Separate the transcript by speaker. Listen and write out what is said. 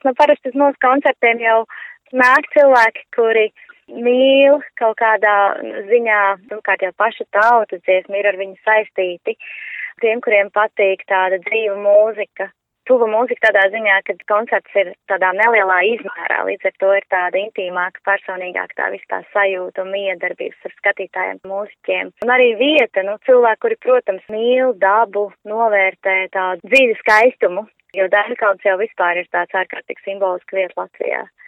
Speaker 1: Nu, parasti uz mūsu koncertiem jau nāk cilvēki, kuri mīl kaut kādā ziņā, pirmkārt jau pašu tautas dziesmu, ir ar viņu saistīti. Tiem, kuriem patīk tāda dzīva mūzika, tuva mūzika tādā ziņā, ka koncerts ir tādā nelielā izmērā, līdz ar to ir tāda intīmāka, personīgāka tā viss tā sajūta un miedarbības ar skatītājiem, mūziķiem. Un arī vieta, cilvēki, kuri, protams, mīl dabu, novērtē tādu dzīves skaistumu, jo Daļkalns jau vispār ir tāds ārkārtīgi simbolisks vieta Latvijā.